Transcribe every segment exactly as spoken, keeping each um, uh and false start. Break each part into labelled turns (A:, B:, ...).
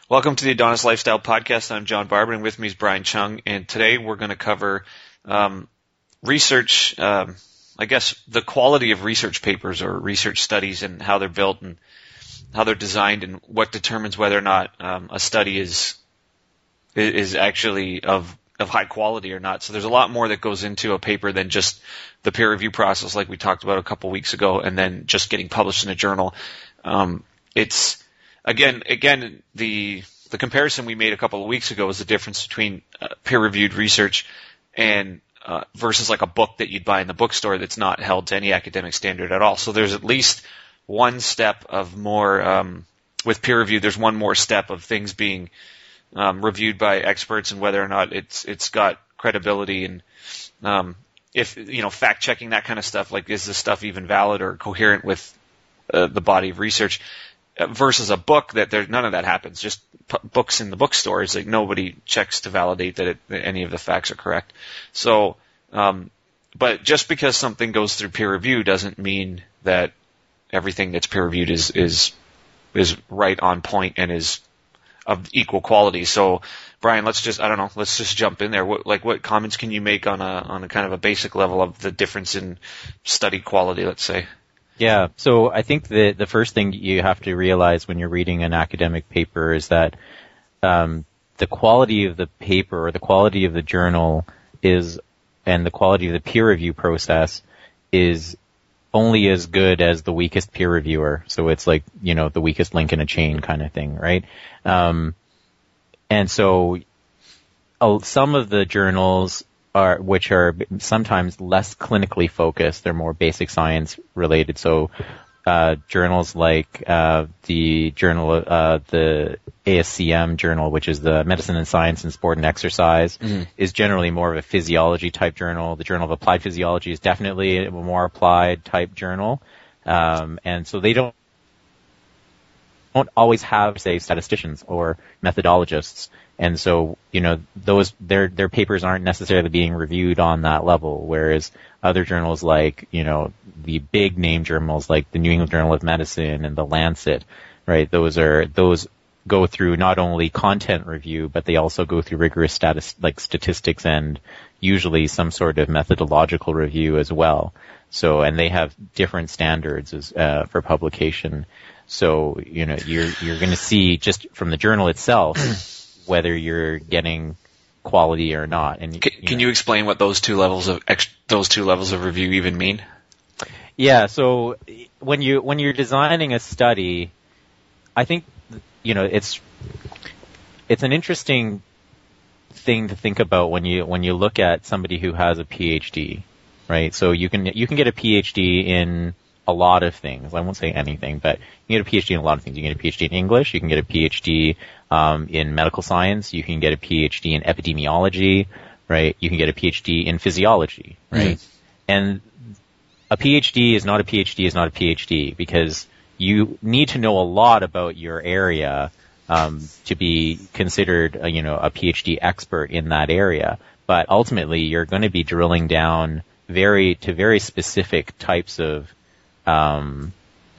A: Welcome to the Adonis Lifestyle Podcast. I'm John Barber, and with me is Brian Chung. And today we're going to cover um, research, um, I guess, the quality of research papers or research studies and how they're built and how they're designed and what determines whether or not um, a study is is actually of of high quality or not. So there's a lot more that goes into a paper than just the peer review process, like we talked about a couple weeks ago, and then just getting published in a journal. Um, it's Again, again, the the comparison we made a couple of weeks ago was the difference between uh, peer-reviewed research and uh, versus like a book that you'd buy in the bookstore that's not held to any academic standard at all. So there's at least one step of more um, with peer review. There's one more step of things being um, reviewed by experts and whether or not it's it's got credibility and um, if you know fact checking, that kind of stuff. Like, is this stuff even valid or coherent with uh, the body of research? Versus a book that there none of that happens. Just p- books in the bookstores, like nobody checks to validate that, it, that any of the facts are correct. So, um, but just because something goes through peer review doesn't mean that everything that's peer reviewed is is is right on point and is of equal quality. So, Brian, let's just I don't know, let's just jump in there. What like what comments can you make on a on a kind of a basic level of the difference in study quality? Let's say.
B: Yeah, so I think the the first thing you have to realize when you're reading an academic paper is that um, the quality of the paper or the quality of the journal is, and the quality of the peer review process is only as good as the weakest peer reviewer. So it's like, you know, the weakest link in a chain kind of thing, right? Um, and so uh, some of the journals are, which are sometimes less clinically focused. They're more basic science related. So, uh, journals like, uh, the journal, uh, the A S C M journal, which is the Medicine and Science and Sport and Exercise, mm-hmm. is generally more of a physiology type journal. The Journal of Applied Physiology is definitely a more applied type journal. Um, and so they don't, don't always have, say, statisticians or methodologists. And so, you know, those, their, their papers aren't necessarily being reviewed on that level, whereas other journals like, you know, the big name journals like the New England Journal of Medicine and the Lancet, right? Those are, those go through not only content review, but they also go through rigorous status, like statistics and usually some sort of methodological review as well. So, and they have different standards as, uh, for publication. So, you know, you're, you're going to see just from the journal itself, whether you're getting quality or not. And
A: can you, can you explain what those two levels of ex- those two levels of review even mean?
B: Yeah. So when you when you're designing a study, I think you know it's it's an interesting thing to think about when you when you look at somebody who has a PhD, right? So you can you can get a PhD in a lot of things. I won't say anything, but you can get a PhD in a lot of things. You can get a PhD in English. You can get a PhD um, in medical science. You can get a PhD in epidemiology, right? You can get a PhD in physiology, right? Mm-hmm. And a PhD is not a PhD is not a PhD because you need to know a lot about your area um, to be considered, a, you know, a PhD expert in that area. But ultimately, you're going to be drilling down very to very specific types of Um,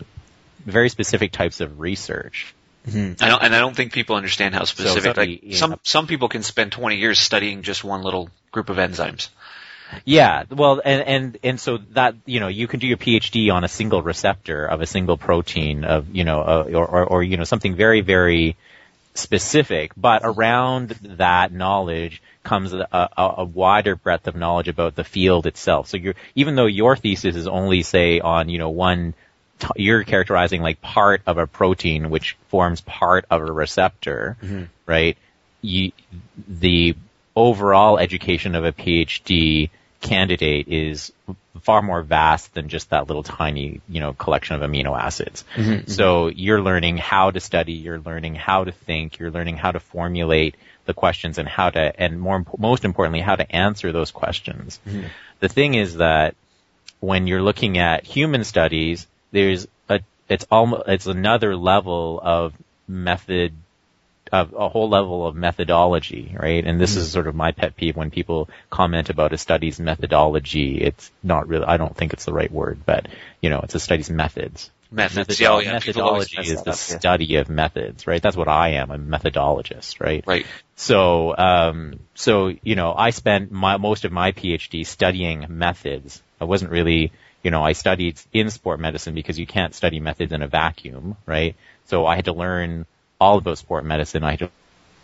B: very specific types of research.
A: Mm-hmm. I don't, and I don't think people understand how specific. So somebody, like some know, some people can spend twenty years studying just one little group of enzymes.
B: Yeah, well, and and and so that you know you can do your PhD on a single receptor of a single protein of you know uh, or, or or you know something very very specific, but around that knowledge comes a, a, a wider breadth of knowledge about the field itself. So you're, even though your thesis is only, say, on, you know, one, t- you're characterizing like part of a protein which forms part of a receptor, mm-hmm. right? You, the overall education of a PhD candidate is far more vast than just that little tiny, you know, collection of amino acids. Mm-hmm. So you're learning how to study, you're learning how to think, you're learning how to formulate the questions and how to, and more, most importantly, how to answer those questions. Mm-hmm. The thing is that when you're looking at human studies, there's a, it's almost, it's another level of method, of a whole level of methodology, right? And this mm-hmm. is sort of my pet peeve when people comment about a study's methodology. It's not really, I don't think it's the right word, but, you know, it's a study's methods.
A: Methods.
B: Methodolo-
A: Yeah, oh, yeah, people always
B: methodology
A: mess
B: is
A: that
B: the
A: up, yeah.
B: study of methods, right? That's what I am, a methodologist, right?
A: Right.
B: So, um, so, you know, I spent my, most of my PhD studying methods. I wasn't really, you know, I studied in sport medicine because you can't study methods in a vacuum, right? So I had to learn all about sport medicine. I had to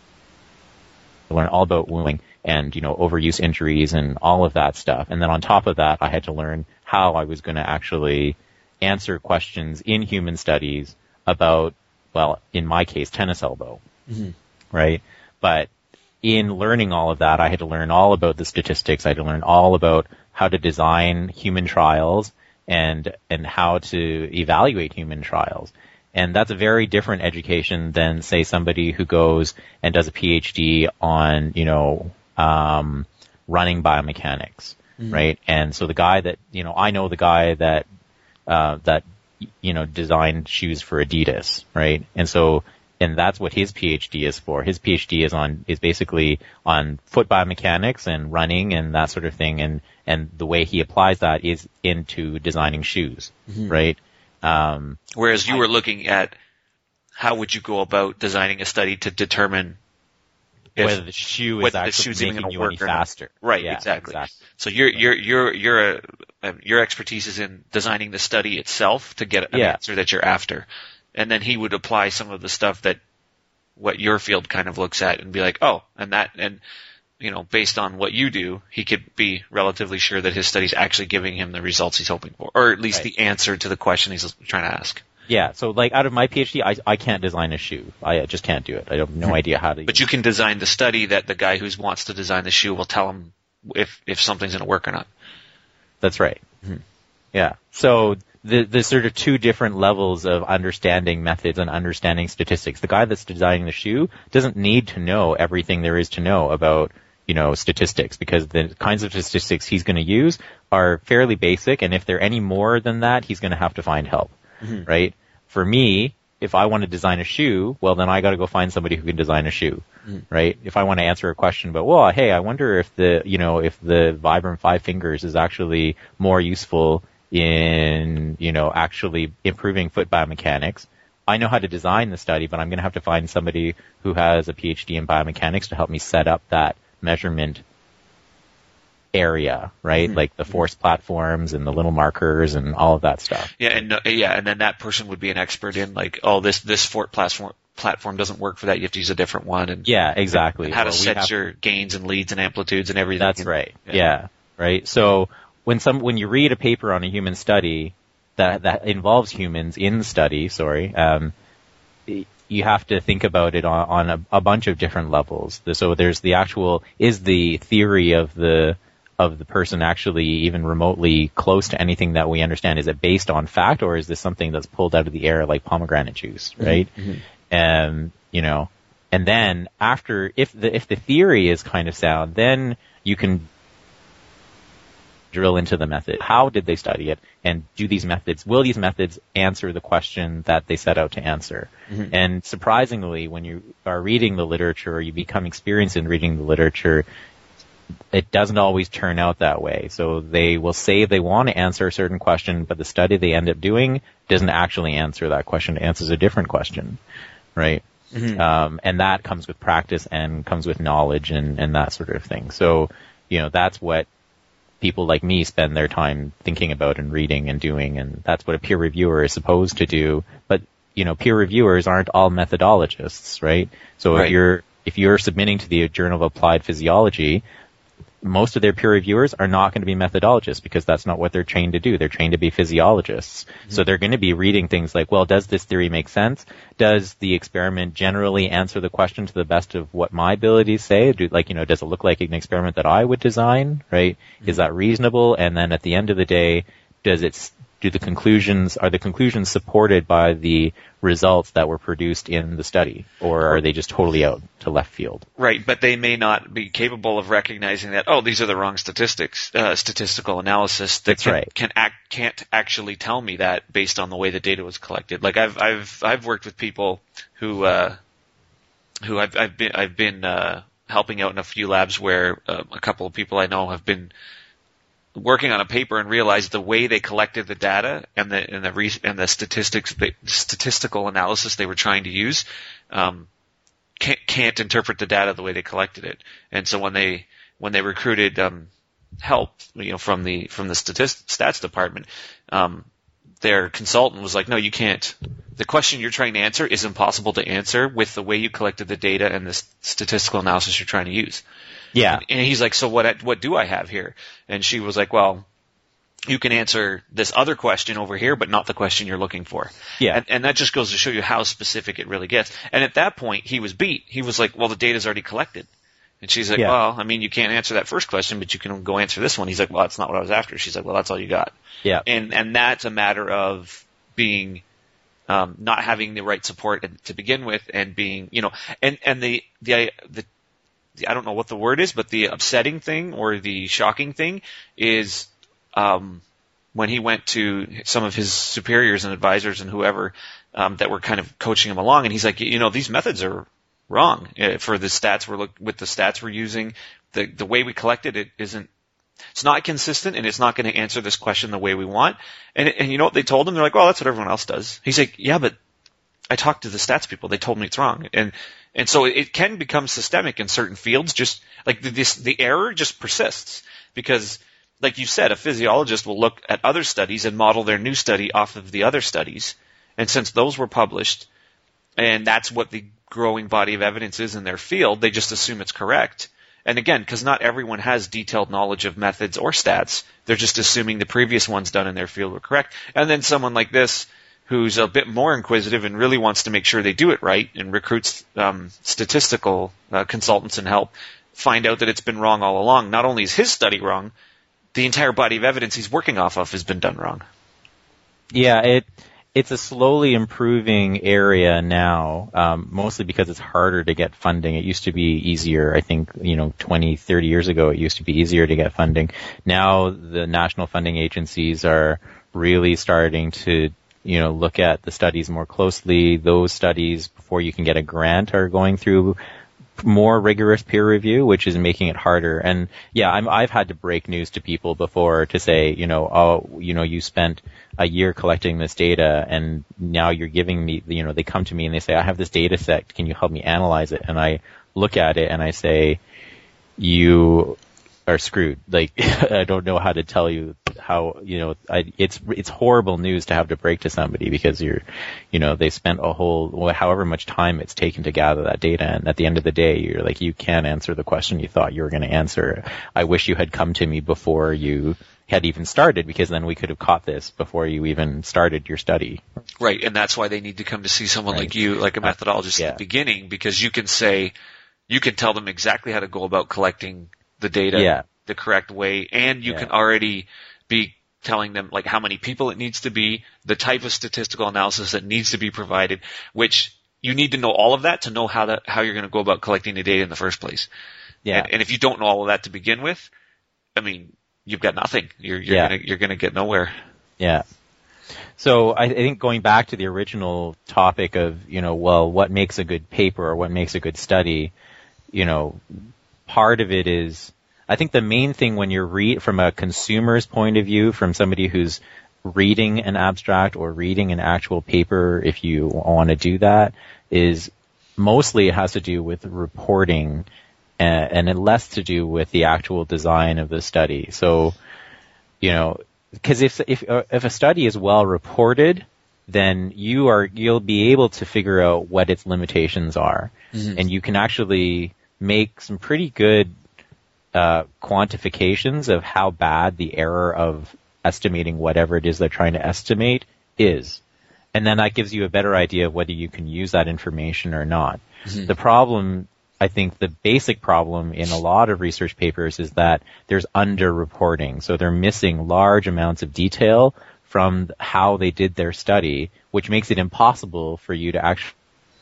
B: learn all about wounding and, you know, overuse injuries and all of that stuff. And then on top of that, I had to learn how I was going to actually answer questions in human studies about, well, in my case, tennis elbow,
A: Mm-hmm.
B: right? But in learning all of that, I had to learn all about the statistics. I had to learn all about how to design human trials and, and how to evaluate human trials. And that's a very different education than, say, somebody who goes and does a PhD on, you know, um, running biomechanics, mm-hmm. right? And so the guy that, you know, I know the guy that, uh, that, you know, designed shoes for Adidas, right? And so, and that's what his PhD is for. His PhD is on, is basically on foot biomechanics and running and that sort of thing. And, and the way he applies that is into designing shoes, mm-hmm. right? Um,
A: Whereas you I, were looking at how would you go about designing a study to determine if,
B: whether the shoe is actually making you any faster.
A: Right,
B: yeah,
A: exactly.
B: exactly.
A: So you're, you're, you're, you're a, your expertise is in designing the study itself to get an
B: yeah.
A: answer that you're after. And then he would apply some of the stuff that what your field kind of looks at and be like, oh, and that, and, you know, based on what you do, he could be relatively sure that his study's actually giving him the results he's hoping for, or at least right. the answer to the question he's trying to ask.
B: Yeah, so like out of my PhD, I I can't design a shoe. I just can't do it. I have no hmm. idea how to.
A: But you can design the study that the guy who wants to design the shoe will tell him if if something's going to work or not.
B: That's right. Mm-hmm. Yeah. So the, there's sort of two different levels of understanding methods and understanding statistics. The guy that's designing the shoe doesn't need to know everything there is to know about, you know, statistics, because the kinds of statistics he's going to use are fairly basic, and if they're any more than that, he's going to have to find help, mm-hmm. right? For me, if I want to design a shoe, well, then I got to go find somebody who can design a shoe, mm-hmm. right? If I want to answer a question about, well, hey, I wonder if the, you know, if the Vibram Five Fingers is actually more useful in, you know, actually improving foot biomechanics. I know how to design the study, but I'm going to have to find somebody who has a PhD in biomechanics to help me set up that measurement area, right? Mm-hmm. Like the force platforms and the little markers and all of that stuff.
A: Yeah, and uh, yeah, and then that person would be an expert in like, oh, this this force platform platform doesn't work for that. You have to use a different one. And
B: yeah, exactly.
A: And how
B: or
A: to set your to... gains and leads and amplitudes and everything.
B: That's right. Yeah. yeah, right. So when some when you read a paper on a human study that that involves humans in the study, sorry. Um, you have to think about it on, on a, a bunch of different levels. So there's the actual, is the theory of the of the person actually even remotely close to anything that we understand? Is it based on fact, or is this something that's pulled out of the air like pomegranate juice, right? Mm-hmm. And, you know, and then after, if the if the theory is kind of sound, then you can drill into the method. How did they study it? And do these methods, will these methods answer the question that they set out to answer? Mm-hmm. And surprisingly, when you are reading the literature or you become experienced in reading the literature, it doesn't always turn out that way. So they will say they want to answer a certain question, but the study they end up doing doesn't actually answer that question. It answers a different question, right? Mm-hmm. Um, and that comes with practice and comes with knowledge and, and that sort of thing. So, you know, that's what people like me spend their time thinking about and reading and doing, and that's what a peer reviewer is supposed to do. But, you know, peer reviewers aren't all methodologists, right? So right. if you're if you're submitting to the Journal of Applied Physiology, most of their peer reviewers are not going to be methodologists because that's not what they're trained to do. They're trained to be physiologists. Mm-hmm. So they're going to be reading things like, well, does this theory make sense? Does the experiment generally answer the question to the best of what my abilities say? Do, like, you know, does it look like an experiment that I would design, right? Mm-hmm. Is that reasonable? And then at the end of the day, does it, do the conclusions, are the conclusions supported by the results that were produced in the study, or are they just totally out to left field?
A: Right, but they may not be capable of recognizing that, oh, these are the wrong statistics, uh, statistical analysis that
B: That's
A: can,
B: right.
A: can act, can't actually tell me that based on the way the data was collected. Like I've, I've, I've worked with people who, uh, who I've, I've been, I've been, uh, helping out in a few labs where uh, a couple of people I know have been working on a paper and realized the way they collected the data and the and the re- and the statistics the statistical analysis they were trying to use um, can't, can't interpret the data the way they collected it. And so when they when they recruited um, help, you know, from the from the statist- stats department, um, their consultant was like, "No, you can't. The question you're trying to answer is impossible to answer with the way you collected the data and the statistical analysis you're trying to use."
B: Yeah.
A: And, and he's like, "So what? What do I have here?" And she was like, "Well, you can answer this other question over here, but not the question you're looking for."
B: Yeah.
A: And, and that just goes to show you how specific it really gets. And at that point, he was beat. He was like, "Well, the data's already collected." And she's like,
B: Yeah.
A: "Well, I mean, you can't answer that first question, but you can go answer this one." He's like, "Well, that's not what I was after." She's like, "Well, that's all you got."
B: Yeah.
A: And and that's a matter of being um, not having the right support to begin with, and being, you know, and and the the the I don't know what the word is, but the upsetting thing or the shocking thing is um, when he went to some of his superiors and advisors and whoever um, that were kind of coaching him along, and he's like, you know, these methods are wrong uh, for the stats we're look with the stats we're using. The the way we collected it isn't. It's not consistent, and it's not going to answer this question the way we want. And and you know what they told him? They're like, well, that's what everyone else does. He's like, yeah, but I talked to the stats people. They told me it's wrong. And and so it, it can become systemic in certain fields. Just like the, this, the error just persists because, like you said, a physiologist will look at other studies and model their new study off of the other studies. And since those were published, and that's what the growing body of evidence is in their field, they just assume it's correct. And again, because not everyone has detailed knowledge of methods or stats, they're just assuming the previous ones done in their field were correct. And then someone like this, who's a bit more inquisitive and really wants to make sure they do it right and recruits um, statistical uh, consultants and help, find out that it's been wrong all along. Not only is his study wrong, the entire body of evidence he's working off of has been done wrong.
B: Yeah, it it's a slowly improving area now, um, mostly because it's harder to get funding. It used to be easier. I think, you know, twenty, thirty years ago, it used to be easier to get funding. Now the national funding agencies are really starting to, you know, look at the studies more closely. Those studies, before you can get a grant, are going through more rigorous peer review, which is making it harder. And yeah, I'm, I've had to break news to people before to say, you know, oh, you know, you spent a year collecting this data and now you're giving me, you know, they come to me and they say, I have this data set. Can you help me analyze it? And I look at it and I say, you are screwed. Like, I don't know how to tell you how, you know, I, it's, it's horrible news to have to break to somebody because you're, you know, they spent a whole, however much time it's taken to gather that data. And at the end of the day, you're like, you can't answer the question you thought you were going to answer. I wish you had come to me before you had even started, because then we could have caught this before you even started your study.
A: Right. And that's why they need to come to see someone
B: Right.
A: like you, like a methodologist
B: uh, yeah.
A: at the beginning, because you can say, you can tell them exactly how to go about collecting the data
B: Yeah.
A: the correct way, and you
B: Yeah.
A: can already be telling them like how many people it needs to be, the type of statistical analysis that needs to be provided, which you need to know all of that to know how to, how you're going to go about collecting the data in the first place.
B: Yeah.
A: And, and if you don't know all of that to begin with, I mean, you've got nothing. You're, you're
B: Yeah.
A: gonna, you're gonna get nowhere.
B: Yeah. So I, I think going back to the original topic of, you know, well, what makes a good paper or what makes a good study, you know, part of it is, I think the main thing when you're read from a consumer's point of view, from somebody who's reading an abstract or reading an actual paper, if you want to do that, is mostly it has to do with reporting and, and less to do with the actual design of the study. So, you know, because if if if a study is well reported, then you are you'll be able to figure out what its limitations are, mm-hmm. and you can actually make some pretty good uh, quantifications of how bad the error of estimating whatever it is they're trying to estimate is. And then that gives you a better idea of whether you can use that information or not. Mm-hmm. The problem, I think the basic problem in a lot of research papers is that there's under-reporting. So they're missing large amounts of detail from how they did their study, which makes it impossible for you to actually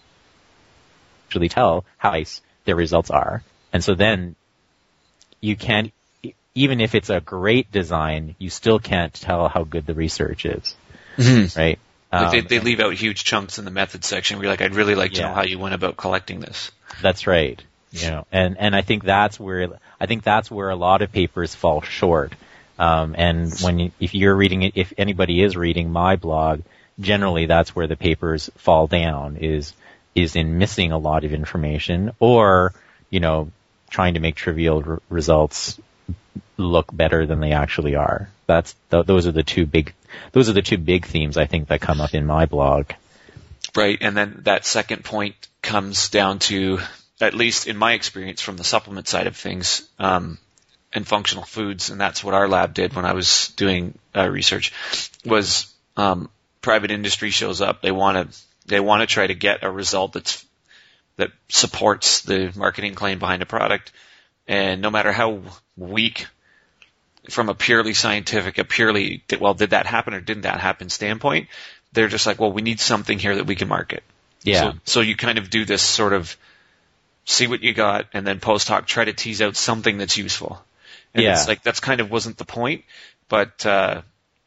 B: tell how nice their results are. And so then you can't, even if it's a great design, you still can't tell how good the research is, mm-hmm. right?
A: Um, they, they leave out huge chunks in the method section where you're like, I'd really like to
B: yeah.
A: know how you went about collecting this.
B: That's right. You know, and, and I think that's where, I think that's where a lot of papers fall short. Um, and when you, if you're reading it, if anybody is reading my blog, generally that's where the papers fall down, is is in missing a lot of information, or, you know, trying to make trivial r- results look better than they actually are. That's th- those are the two big those are the two big themes I think that come up in my blog.
A: Right, and then that second point comes down to, at least in my experience from the supplement side of things, um, and functional foods, and that's what our lab did when I was doing uh, research, was um, private industry shows up. They want to they want to try to get a result that's that supports the marketing claim behind a product, and no matter how weak, from a purely scientific, a purely, well, did that happen or didn't that happen standpoint, they're just like, well, we need something here that we can market.
B: Yeah.
A: So, so you kind of do this sort of see what you got, and then post hoc try to tease out something that's useful. And
B: yeah.
A: it's like, that's kind of wasn't the point, but, uh,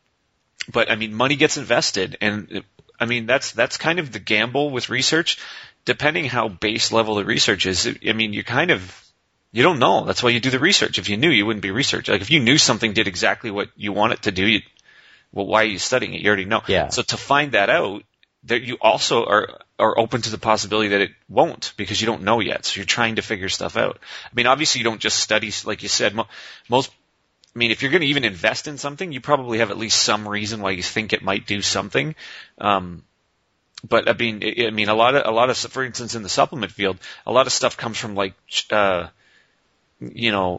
A: but I mean, money gets invested, and it, I mean, that's, that's kind of the gamble with research. Depending how base level the research is, I mean, you kind of, you don't know. That's why you do the research. If you knew, you wouldn't be research. Like, if you knew something did exactly what you want it to do, you, well, why are you studying it? You already know.
B: Yeah.
A: So to find that out, that you also are, are open to the possibility that it won't, because you don't know yet. So you're trying to figure stuff out. I mean, obviously you don't just study, like you said, mo- most, I mean, if you're going to even invest in something, you probably have at least some reason why you think it might do something. Um, but I mean, I mean, a lot of, a lot of, for instance, in the supplement field, a lot of stuff comes from like, uh, you know,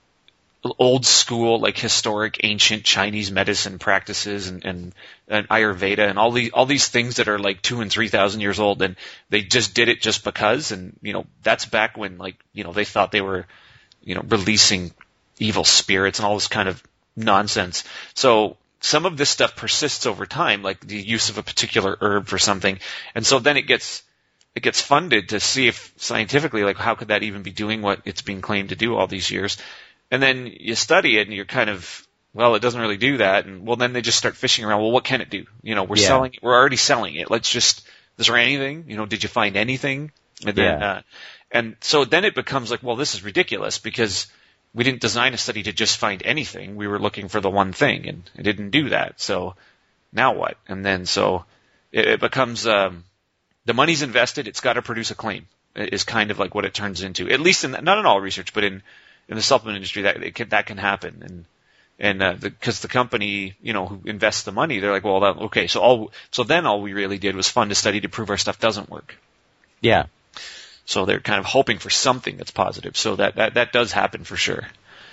A: old school, like historic, ancient Chinese medicine practices, and, and, and Ayurveda, and all these all these things that are like two and three thousand years old, and they just did it just because, and you know, that's back when, like, you know, they thought they were, you know, releasing evil spirits and all this kind of nonsense. So some of this stuff persists over time, like the use of a particular herb for something, and so then it gets it gets funded to see if scientifically, like, how could that even be doing what it's being claimed to do all these years. And then you study it, and you're kind of, well, it doesn't really do that. And well, then they just start fishing around. Well, what can it do? You know, we're
B: yeah.
A: selling, we're already selling it. Let's just, is there anything? You know, did you find anything? And then,
B: yeah.
A: uh, and so then it becomes like, well, this is ridiculous, because we didn't design a study to just find anything. We were looking for the one thing, and it didn't do that. So now what? And then so it, it becomes, um, the money's invested. It's got to produce a claim. Is kind of like what it turns into. At least in, not in all research, but in in the supplement industry, that it can, that can happen, and and because uh, the, the company, you know, who invests the money, they're like, well, that, okay, so all so then all we really did was fund a study to prove our stuff doesn't work.
B: Yeah.
A: So they're kind of hoping for something that's positive. So that that, that does happen for sure.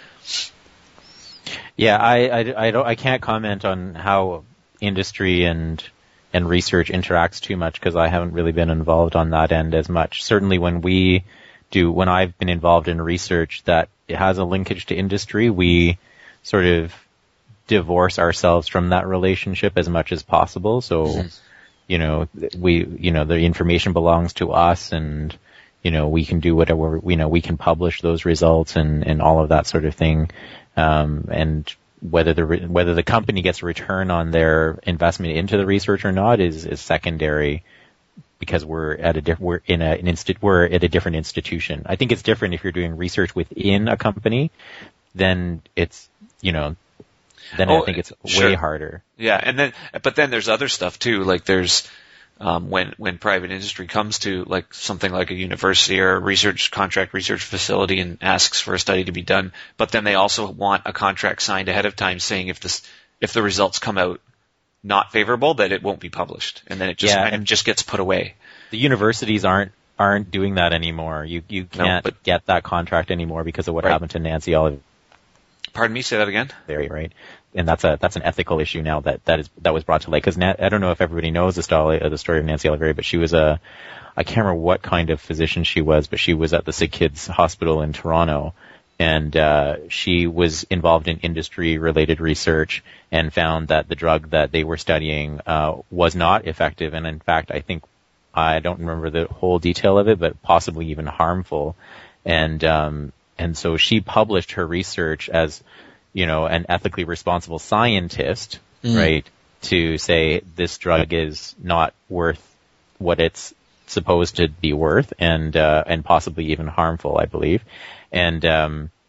B: Yeah, I, I, I don't I can't comment on how industry and and research interacts too much, because I haven't really been involved on that end as much. Certainly when we do, when I've been involved in research that it has a linkage to industry, we sort of divorce ourselves from that relationship as much as possible. So, mm-hmm. you know, we, you know, the information belongs to us, and, you know, we can do whatever, you know, we can publish those results and, and all of that sort of thing. Um, and whether the, whether the company gets a return on their investment into the research or not is, is secondary, because we're at a diff- we're in a, an insti- we're at a different institution. I think it's different if you're doing research within a company, then it's, you know, then oh, I think it's sure. way harder.
A: Yeah, and then, but then there's other stuff too. Like there's, um, when, when private industry comes to like something like a university or a research contract research facility and asks for a study to be done, but then they also want a contract signed ahead of time saying if this, if the results come out not favorable, that it won't be published, and then it just
B: yeah,
A: kind of just gets put away.
B: The universities aren't aren't doing that anymore. You you can't no, but, get that contract anymore because of what right. happened to Nancy Olivieri.
A: Pardon me, say that again.
B: Very right, and that's a that's an ethical issue now that that is that was brought to light, because Na- I don't know if everybody knows the story uh, the story of Nancy Olivieri, but she was a I can't remember what kind of physician she was, but she was at the Sick Kids Hospital in Toronto. And uh, she was involved in industry-related research and found that the drug that they were studying uh, was not effective, and in fact, I think I don't remember the whole detail of it, but possibly even harmful. And um, and so she published her research as, you know, an ethically responsible scientist, mm. right? To say this drug is not worth what it's supposed to be worth, and uh, and possibly even harmful, I believe. And um,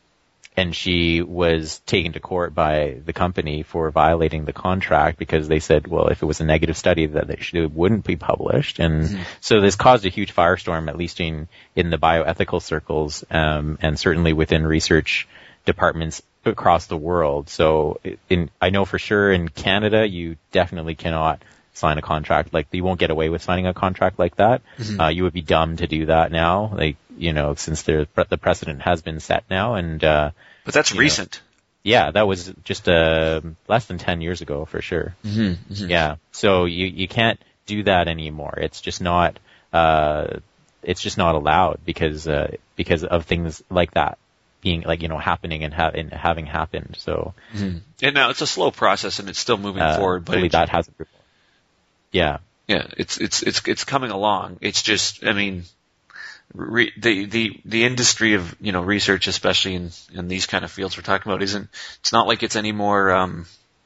B: and she was taken to court by the company for violating the contract because they said, well, if it was a negative study, that it wouldn't be published. And mm-hmm. so this caused a huge firestorm, at least in, in the bioethical circles, um, and certainly within research departments across the world. So in, I know for sure in Canada, you definitely cannot sign a contract like you won't get away with signing a contract like that. Mm-hmm. Uh, you would be dumb to do that now, like, you know, since there, the precedent has been set now. And, uh,
A: but that's recent.
B: Know, yeah, that was just, uh, less than ten years ago for sure.
A: Mm-hmm. Mm-hmm.
B: Yeah. So you, you can't do that anymore. It's just not, uh, it's just not allowed because, uh, because of things like that being like, you know, happening and, ha- and having happened. So.
A: Mm-hmm. And now it's a slow process and it's still moving
B: uh,
A: forward, but
B: that hasn't. Yeah.
A: Yeah, it's it's it's it's coming along. It's just, I mean, re, the the the industry of, you know, research, especially in in these kind of fields we're talking about, isn't. It's not like it's any more um,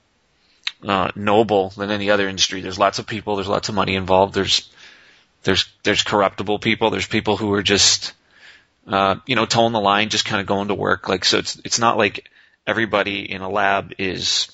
A: uh, noble than any other industry. There's lots of people. There's lots of money involved. There's there's there's corruptible people. There's people who are just, uh, you know, towing the line, just kind of going to work. Like, so it's it's not like everybody in a lab is.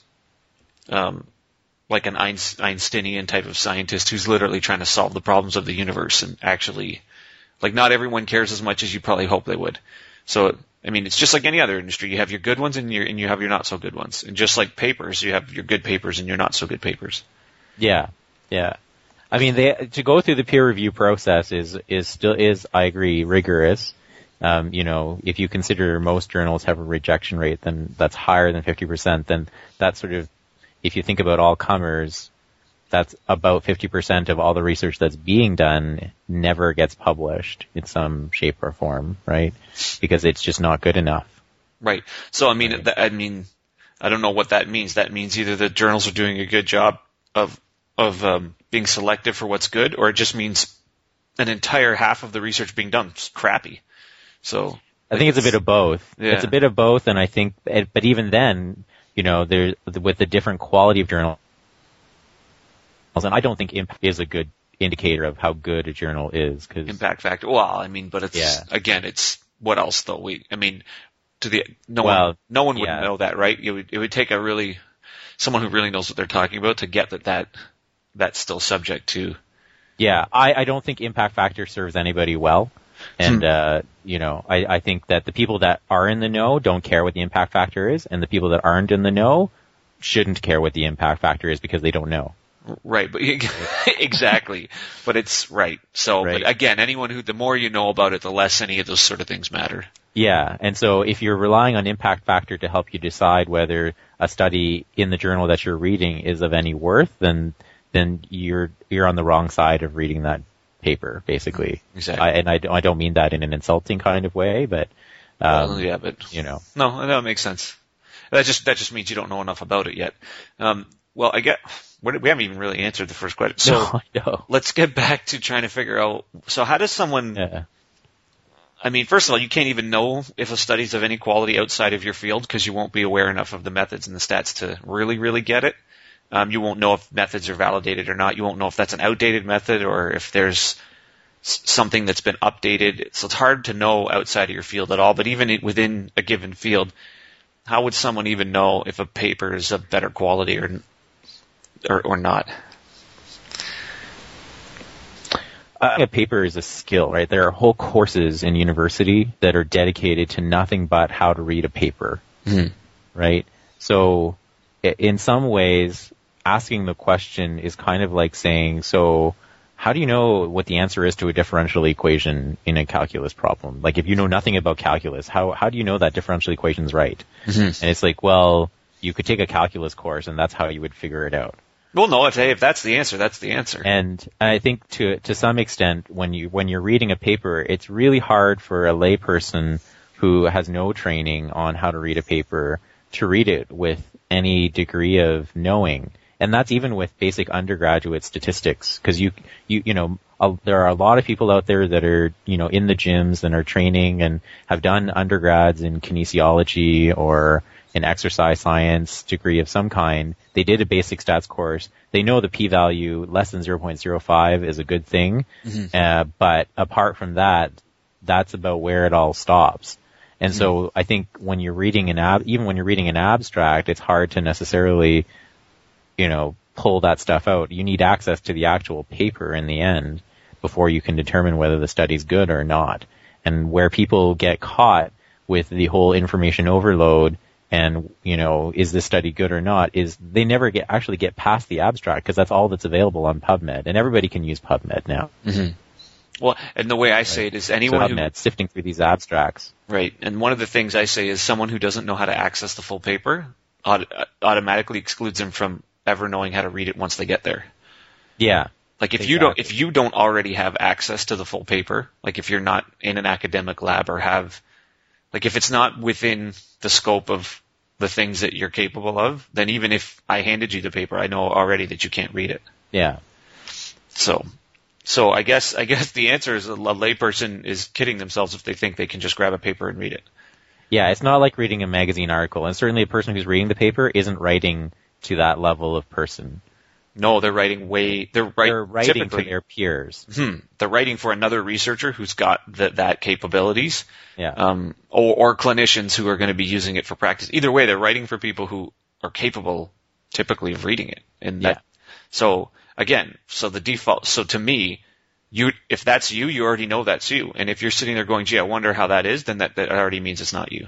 A: Um, like an Einsteinian type of scientist who's literally trying to solve the problems of the universe and actually, like, not everyone cares as much as you probably hope they would. So, I mean, it's just like any other industry. You have your good ones and, your, and you have your not so good ones. And just like papers, you have your good papers and your not so good papers.
B: Yeah, yeah. I mean, they, to go through the peer review process is, is still, is, I agree, rigorous. Um, you know, if you consider most journals have a rejection rate, then that's higher than fifty percent, then that's sort of, if you think about all comers, that's about fifty percent of all the research that's being done never gets published in some shape or form, right? Because it's just not good enough.
A: Right. So, I mean, right. th- I mean, I don't know what that means. That means either the journals are doing a good job of, of, um, being selective for what's good, or it just means an entire half of the research being done is crappy. So.
B: I think it's a bit of both.
A: Yeah.
B: It's a bit of both, and I think, but even then, you know, there with the different quality of journals, and I don't think impact is a good indicator of how good a journal is. Cause,
A: impact factor. Well, I mean, but it's yeah. again, it's what else though? We, I mean, to the no
B: well,
A: one, no one would
B: yeah.
A: know that, right? It would, it would take a really someone who really knows what they're talking about to get that that that's still subject to.
B: Yeah, I, I don't think impact factor serves anybody well. And, uh, you know, I, I think that the people that are in the know don't care what the impact factor is, and the people that aren't in the know shouldn't care what the impact factor is because they don't know.
A: Right, but exactly. But it's right. So,
B: right.
A: But again, anyone who, the more you know about it, the less any of those sort of things matter.
B: Yeah, and so if you're relying on impact factor to help you decide whether a study in the journal that you're reading is of any worth, then then you're you're on the wrong side of reading that paper, basically.
A: Exactly.
B: I, and I, I don't mean that in an insulting kind of way, but, um,
A: well, yeah, but,
B: you know.
A: No, that makes sense. That just, that just means you don't know enough about it yet. Um, well, I get, we haven't even really answered the first question. So,
B: no, I know.
A: Let's get back to trying to figure out, so how does someone,
B: yeah.
A: I mean, first of all, you can't even know if a study's of any quality outside of your field because you won't be aware enough of the methods and the stats to really, really get it. Um, you won't know if methods are validated or not. You won't know if that's an outdated method or if there's s- something that's been updated. So it's hard to know outside of your field at all. But even within a given field, how would someone even know if a paper is of better quality or or, or not?
B: Uh, a paper is a skill, right? There are whole courses in university that are dedicated to nothing but how to read a paper,
A: mm-hmm.
B: right? So in some ways, asking the question is kind of like saying, so how do you know what the answer is to a differential equation in a calculus problem? Like if you know nothing about calculus, how how do you know that differential equation is right?
A: Mm-hmm.
B: And it's like, well, you could take a calculus course and that's how you would figure it out.
A: Well, no, if hey, if that's the answer, that's the answer.
B: And I think to to some extent, when you when you're reading a paper, it's really hard for a layperson who has no training on how to read a paper to read it with any degree of knowing. And that's even with basic undergraduate statistics, because you, you, you know, a, there are a lot of people out there that are, you know, in the gyms and are training and have done undergrads in kinesiology or an exercise science degree of some kind. They did a basic stats course. They know the p-value less than zero point zero five is a good thing.
A: Mm-hmm.
B: Uh, but apart from that, that's about where it all stops. And so I think when you're reading an ab, even when you're reading an abstract, it's hard to necessarily, you know, pull that stuff out. You need access to the actual paper in the end before you can determine whether the study's good or not. And where people get caught with the whole information overload and, you know, is this study good or not, is they never get actually get past the abstract, because that's all that's available on PubMed, and everybody can use PubMed now.
A: Mm-hmm. Well, and the way I say
B: right.
A: it is anyone
B: so
A: who
B: PubMed, sifting through these abstracts.
A: Right, and one of the things I say is someone who doesn't know how to access the full paper auto- automatically excludes them from ever knowing how to read it once they get there.
B: Yeah.
A: Like if
B: exactly.
A: you don't if you don't already have access to the full paper, like if you're not in an academic lab or have, like if it's not within the scope of the things that you're capable of, then even if I handed you the paper, I know already that you can't read it.
B: Yeah.
A: So, so I guess I guess the answer is a layperson is kidding themselves if they think they can just grab a paper and read it.
B: Yeah, it's not like reading a magazine article, and certainly a person who's reading the paper isn't writing to that level of person.
A: No, they're writing way. They're, write,
B: they're writing
A: typically,
B: to their peers.
A: Hmm, they're writing for another researcher who's got the, that capabilities.
B: Yeah.
A: Um, or, or clinicians who are going to be using it for practice. Either way, they're writing for people who are capable, typically, of reading it. And that,
B: yeah.
A: So again, so the default. So to me, you if that's you, you already know that's you. And if you're sitting there going, "Gee, I wonder how that is," then that, that already means it's not you.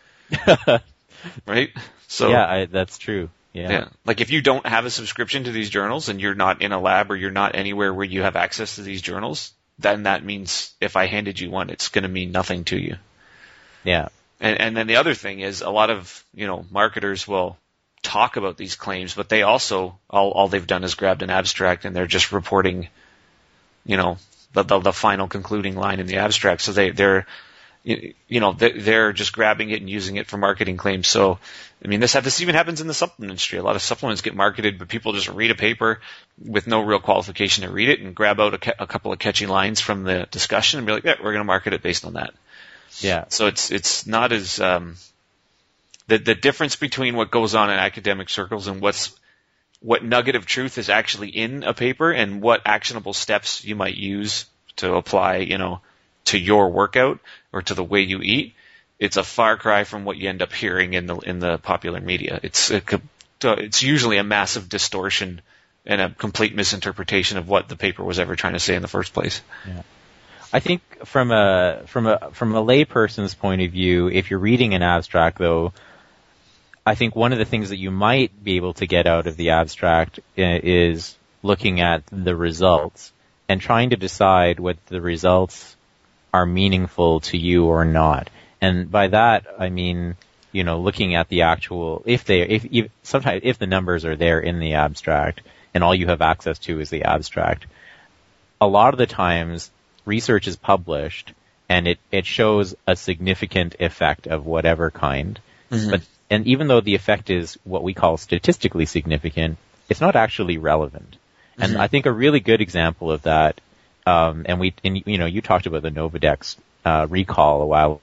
A: Right? So
B: yeah, I, that's true. Yeah.
A: yeah. Like if you don't have a subscription to these journals and you're not in a lab or you're not anywhere where you have access to these journals, then that means if I handed you one, it's going to mean nothing to you.
B: Yeah.
A: And, and then the other thing is a lot of, you know, marketers will talk about these claims, but they also, all, all they've done is grabbed an abstract and they're just reporting, you know, the, the, the final concluding line in the abstract. So they, they're, you know, they're just grabbing it and using it for marketing claims. So, I mean, this this even happens in the supplement industry. A lot of supplements get marketed, but people just read a paper with no real qualification to read it and grab out a, a couple of catchy lines from the discussion and be like, yeah, we're going to market it based on that.
B: Yeah.
A: So it's it's not as um, the the difference between what goes on in academic circles and what's what nugget of truth is actually in a paper and what actionable steps you might use to apply, you know, to your workout or to the way you eat, it's a far cry from what you end up hearing in the in the popular media. It's a, it's usually a massive distortion and a complete misinterpretation of what the paper was ever trying to say in the first place.
B: Yeah. I think from a from a from a layperson's point of view, if you're reading an abstract, though, I think one of the things that you might be able to get out of the abstract is looking at the results and trying to decide what the results are meaningful to you or not. And by that, I mean, you know, looking at the actual, if they, if, if sometimes, if the numbers are there in the abstract and all you have access to is the abstract, a lot of the times research is published and it, it shows a significant effect of whatever kind. Mm-hmm. But, and even though the effect is what we call statistically significant, it's not actually relevant. Mm-hmm. And I think a really good example of that, Um, and we, and, you know, you talked about the Novadex uh, recall a while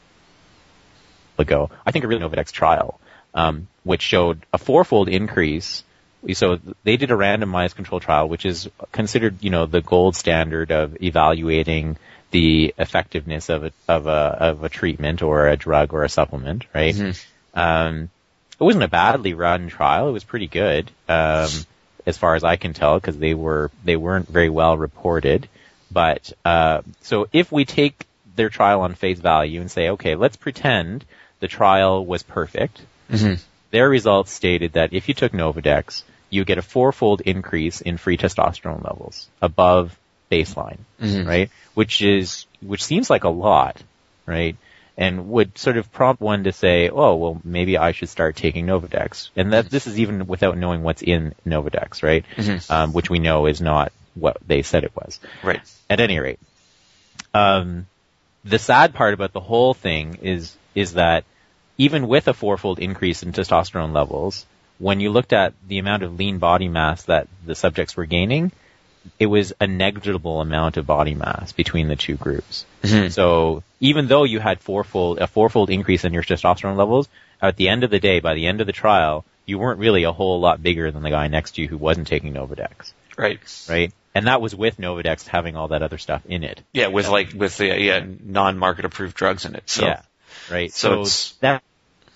B: ago. I think a real Novadex trial, um, which showed a fourfold increase. So they did a randomized control trial, which is considered, you know, the gold standard of evaluating the effectiveness of a of a of a treatment or a drug or a supplement, right? Mm-hmm. Um, it wasn't a badly run trial; it was pretty good. Um, as far as I can tell, because they were they weren't very well reported. But uh, so if we take their trial on face value and say, okay, let's pretend the trial was perfect. Mm-hmm. Their results stated that if you took Novadex, you get a fourfold increase in free testosterone levels above baseline, mm-hmm. right? Which is which seems like a lot, right? And would sort of prompt one to say, oh, well, maybe I should start taking Novadex. And that this is even without knowing what's in Novadex, right? Mm-hmm. Um, which we know is not what they said it was.
A: Right.
B: At any rate, um, the sad part about the whole thing is is that even with a fourfold increase in testosterone levels, when you looked at the amount of lean body mass that the subjects were gaining, it was a negligible amount of body mass between the two groups. Mm-hmm. So even though you had fourfold a fourfold increase in your testosterone levels, at the end of the day, by the end of the trial, you weren't really a whole lot bigger than the guy next to you who wasn't taking Novadex.
A: Right.
B: Right. And that was with Novadex having all that other stuff in it.
A: Yeah, with like with the yeah non-market approved drugs in it. So.
B: Yeah. right?
A: So,
B: So that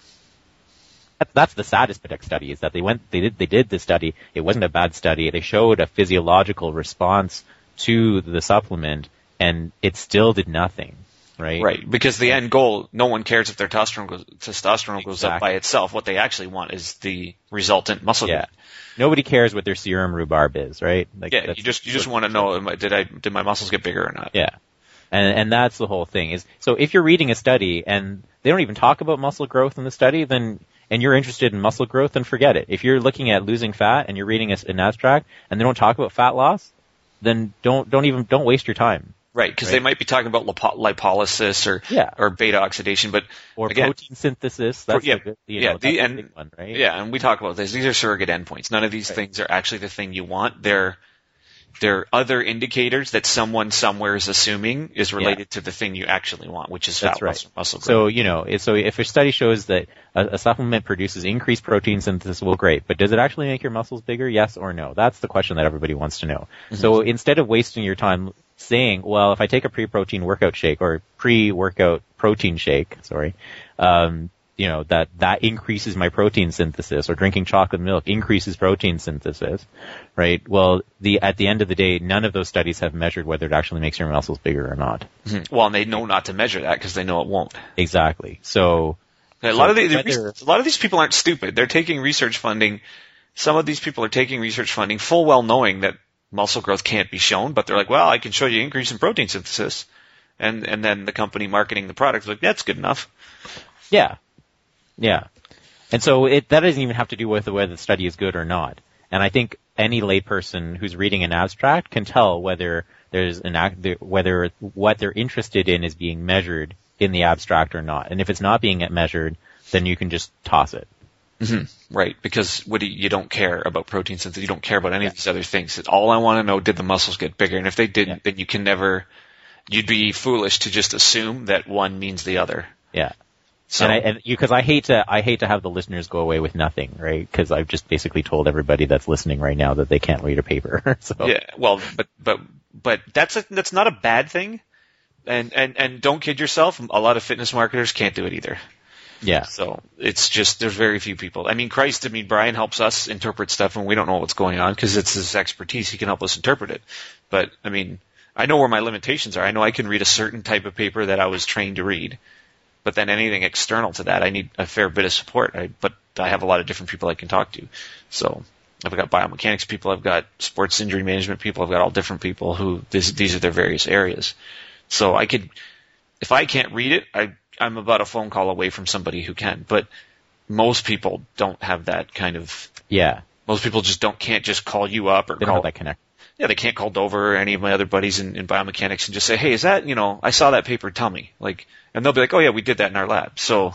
B: that's the saddest P D E C study, is that they went, they did, they did the study. It wasn't a bad study. They showed a physiological response to the supplement, and it still did nothing, right?
A: Right, because the end goal, no one cares if their testosterone goes, testosterone goes
B: Exactly.
A: up by itself. What they actually want is the resultant muscle
B: Yeah.
A: gain.
B: Nobody cares what their serum rhubarb is, right? Like,
A: Yeah,
B: that's-
A: you just you just want to know, am I, did I did my muscles get bigger or not?
B: Yeah. And and that's the whole thing. Is so if you're reading a study and they don't even talk about muscle growth in the study, then and you're interested in muscle growth, then forget it. If you're looking at losing fat and you're reading a, an abstract and they don't talk about fat loss, then don't don't even don't waste your time.
A: Right, because
B: Right.
A: they might be talking about lipo- lipolysis or
B: Yeah.
A: or beta oxidation, but
B: Or
A: again,
B: protein synthesis. That's
A: yeah,
B: the good, you
A: yeah,
B: know,
A: the-
B: that's
A: and-
B: the big one, right?
A: yeah, and we talk about this. These are surrogate endpoints. None of these
B: Right.
A: things are actually the thing you want. They're they're other indicators that someone somewhere is assuming is related to the thing you actually want, which is
B: That's
A: fat loss
B: right.
A: or muscle growth.
B: So, you know, it- so if a study shows that a, a supplement produces increased protein synthesis, well, great. But does it actually make your muscles bigger? Yes or no? That's the question that everybody wants to know. So instead of wasting your time saying, well, if I take a pre-protein workout shake or pre-workout protein shake, sorry, um, you know, that, that increases my protein synthesis, or drinking chocolate milk increases protein synthesis, right? Well, the, at the end of the day, none of those studies have measured whether it actually makes your muscles bigger or not.
A: Mhm. Well, and they know not to measure that because they know it won't.
B: Exactly. So,
A: A lot of the, the
B: whether-
A: a lot of these people aren't stupid. They're taking research funding. Some of these people are taking research funding full well knowing that muscle growth can't be shown, but they're like, well, I can show you increase in protein synthesis. And and then the company marketing the product is like, that's good enough.
B: yeah. Yeah. And so it, that doesn't even have to do with whether the study is good or not. And I think any layperson who's reading an abstract can tell whether there's an act, whether what they're interested in is being measured in the abstract or not. And if it's not being measured, then you can just toss it.
A: Mm-hmm. Right, because what do you, you don't care about protein synthesis. You don't care about any of these other things. All I want to know, did the muscles get bigger? And if they didn't,
B: Yeah.
A: then you can never, you'd be foolish to just assume that one means the other.
B: Yeah.
A: So,
B: And I, and you, cause I hate to, I hate to have the listeners go away with nothing, right? Cause I've just basically told everybody that's listening right now that they can't read a paper. So.
A: yeah, well, but, but, but that's a, that's not a bad thing. And, and, and don't kid yourself. A lot of fitness marketers can't do it either.
B: Yeah.
A: So it's just, there's very few people. I mean, Christ, I mean, Brian helps us interpret stuff and we don't know what's going on because it's his expertise. He can help us interpret it. But, I mean, I know where my limitations are. I know I can read a certain type of paper that I was trained to read. But then anything external to that, I need a fair bit of support. I, but I have a lot of different people I can talk to. So I've got biomechanics people, I've got sports injury management people, I've got all different people who, this, these are their various areas. So I could, if I can't read it, I, I'm about a phone call away from somebody who can. But most people don't have that kind of,
B: Yeah.
A: most people just don't, can't just call you up or
B: They don't
A: call,
B: have that connect.
A: yeah, they can't call Dover or any of my other buddies in, in biomechanics and just say, hey, is that, you know, I saw that paper, tell me. Like, and they'll be like, oh yeah, we did that in our lab. So,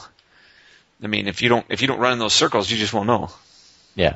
A: I mean, if you don't, if you don't run in those circles, you just won't know.
B: Yeah.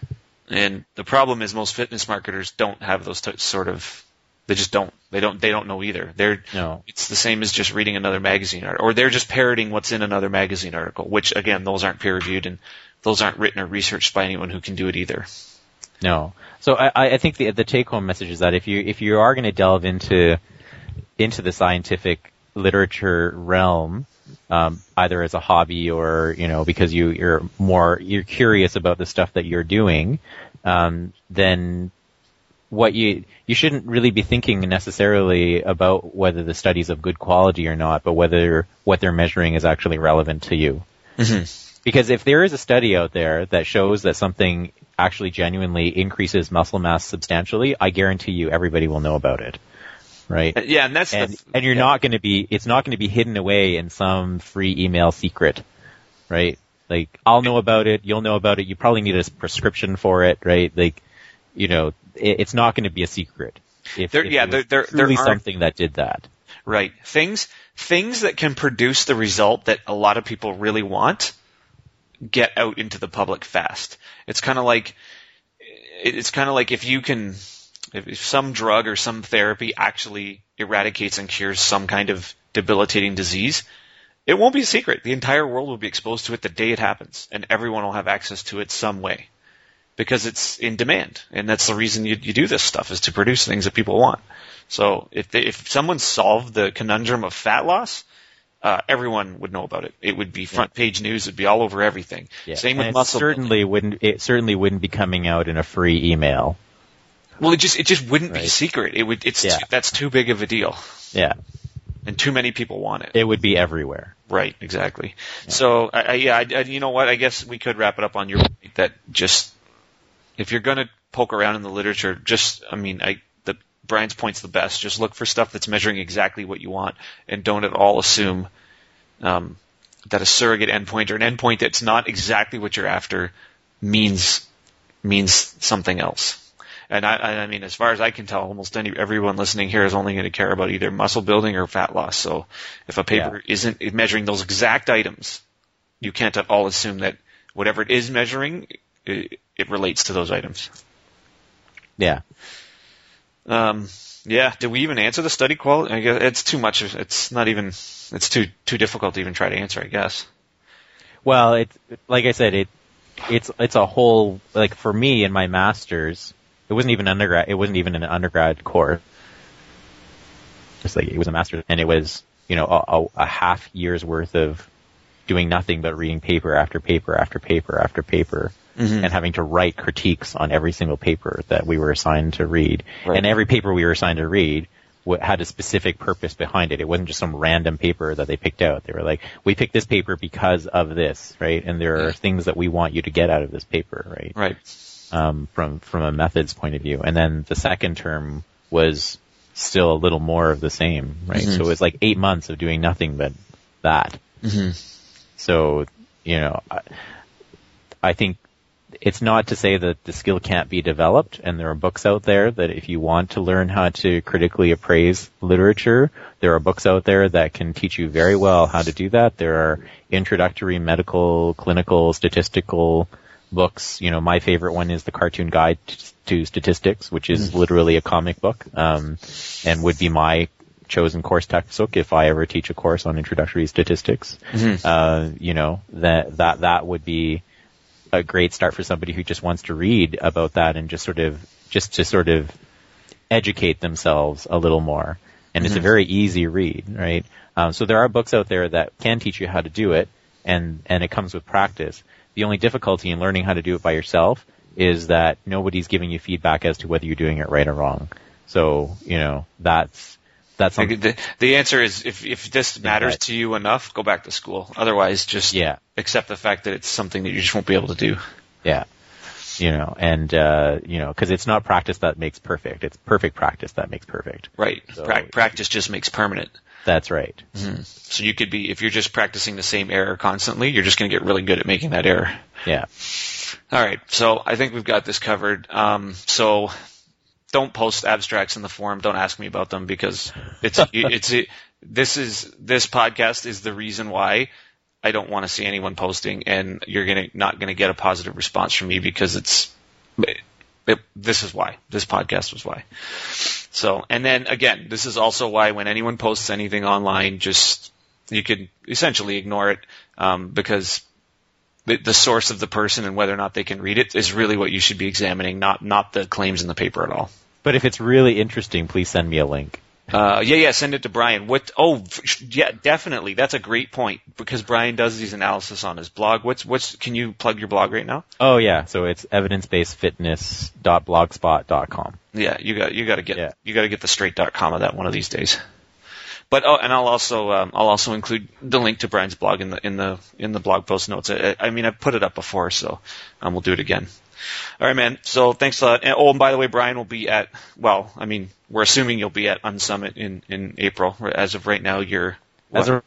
A: And the problem is most fitness marketers don't have those t- sort of, they just don't, they don't, they don't know either. They're,
B: No.
A: it's the same as just reading another magazine article, or they're just parroting what's in another magazine article, which again, those aren't peer reviewed and those aren't written or researched by anyone who can do it either.
B: No. So I, I think the the take home message is that if you if you are going to delve into into the scientific literature realm, um, either as a hobby or you know because you you're more you're curious about the stuff that you're doing, um, then what you you shouldn't really be thinking necessarily about whether the study's of good quality or not, but whether what they're measuring is actually relevant to you.
A: Mm-hmm.
B: Because if there is a study out there that shows that something actually genuinely increases muscle mass substantially, I guarantee you everybody will know about it. Right?
A: Yeah, and that's
B: And,
A: the,
B: and you're
A: yeah.
B: not going to be, it's not going to be hidden away in some free email secret. Right? Like, I'll know about it, you'll know about it, you probably need a prescription for it, right? Like, you know, it, it's not going to be a secret. If,
A: There-
B: if
A: yeah,
B: it was
A: there- there-
B: truly
A: there aren't-
B: something that did that.
A: Right. Things things that can produce the result that a lot of people really want get out into the public fast. It's kind of like it's kind of like if you can if, if some drug or some therapy actually eradicates and cures some kind of debilitating disease, it won't be a secret. The entire world will be exposed to it the day it happens, and everyone will have access to it some way because it's in demand, and that's the reason you, you do this stuff is to produce things that people want. So if they, if someone solved the conundrum of fat loss, uh, everyone would know about it. It would be front page news. It'd be all over everything.
B: Yeah.
A: Same
B: and
A: with
B: it
A: muscle
B: certainly
A: building.
B: wouldn't. It certainly wouldn't be coming out in a free email.
A: Well, it just it just wouldn't
B: Right.
A: be secret. It would. It's
B: Yeah.
A: too, that's too big of a deal,
B: Yeah,
A: and too many people want it.
B: it would be everywhere.
A: Right, exactly. So, I, I, yeah, I, I, you know what? I guess we could wrap it up on your point that just if you're going to poke around in the literature, just I mean, I the Brian's point's the best. Just look for stuff that's measuring exactly what you want, and don't at all assume um, that a surrogate endpoint or an endpoint that's not exactly what you're after means means something else. And I, I mean, as far as I can tell, almost any everyone listening here is only going to care about either muscle building or fat loss. So if a paper
B: Yeah.
A: isn't measuring those exact items, you can't at all assume that whatever it is measuring, it, it relates to those items.
B: Yeah.
A: Um, yeah. Did we even answer the study quality? I guess it's too much. It's not even. It's too too difficult to even try to answer, I guess.
B: Well, it like I said, it it's it's a whole like for me in my master's. It wasn't even undergrad. It wasn't even an undergrad course. Just like it was a master's, and it was you know a, a half year's worth of doing nothing but reading paper after paper after paper after paper,
A: Mm-hmm.
B: and having to write critiques on every single paper that we were assigned to read.
A: Right.
B: And every paper we were assigned to read w- had a specific purpose behind it. It wasn't just some random paper that they picked out. They were like, we picked this paper because of this, right? And there are
A: Yeah.
B: things that we want you to get out of this paper, right?
A: Right.
B: Um, from from a methods point of view. And then the second term was still a little more of the same, right?
A: Mhm.
B: So it was like eight months of doing nothing but that.
A: Mm-hmm.
B: So, you know, I, I think it's not to say that the skill can't be developed, and there are books out there that if you want to learn how to critically appraise literature, there are books out there that can teach you very well how to do that. There are introductory medical, clinical, statistical books. You know, my favorite one is The Cartoon Guide to Statistics, which is mm-hmm. literally a comic book, um, and would be my chosen course textbook if I ever teach a course on introductory statistics. Mm-hmm. Uh, you know, that, that, that would be a great start for somebody who just wants to read about that and just sort of, just to sort of educate themselves a little more. And mm-hmm. it's a very easy read, right? Um, so there are books out there that can teach you how to do it, and, and it comes with practice. The only difficulty in learning how to do it by yourself is that nobody's giving you feedback as to whether you're doing it right or wrong. So, you know, that's, that's something.
A: The, the answer is if, if this matters to you enough, go back to school. Otherwise, just
B: yeah.
A: accept the fact that it's something that you just won't be able to do.
B: Yeah. You know, and, uh, you know, cause it's not practice that makes perfect. It's perfect practice that makes perfect.
A: Right.
B: So,
A: pra- practice just makes permanent.
B: That's right.
A: Mm-hmm. So you could be, if you're just practicing the same error constantly, you're just going to get really good at making that error.
B: Yeah.
A: All right. So I think we've got this covered. Um, so don't post abstracts in the forum. Don't ask me about them because it's, it's, it, this is, this podcast is the reason why I don't want to see anyone posting, and you're going to, not going to get a positive response from me because it's, it, it, this is why. This podcast was why. So, and then again, this is also why when anyone posts anything online, just, you could essentially ignore it, um, because the, the source of the person and whether or not they can read it is really what you should be examining, not, not the claims in the paper at all.
B: But if it's really interesting, please send me a link.
A: Uh, yeah, yeah, send it to Brian. What, oh, yeah, definitely. That's a great point because Brian does these analysis on his blog. What's, what's, can you plug your blog right now?
B: Oh yeah. So it's evidence based fitness dot blogspot dot com.
A: Yeah, you got, you got to get,
B: yeah.
A: you got to get the straight dot com of that one of these days. But, oh, and I'll also, um, I'll also include the link to Brian's blog in the, in the, in the blog post notes. I, I mean, I've put it up before, so, um, we'll do it again. All right, man. So thanks a lot. And, oh, and by the way, Brian will be at, well, I mean, we're assuming you'll be at Unsummit in, in April. As of right now, you're,
B: As of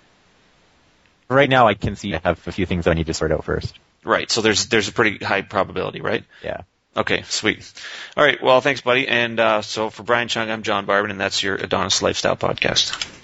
B: right now, I can see I have a few things I need to sort out first.
A: Right. So there's, there's a pretty high probability, right?
B: Yeah.
A: Okay, sweet. All right. Well, thanks, buddy. And, uh, so for Brian Chung, I'm John Barban, and that's your Adonis Lifestyle Podcast.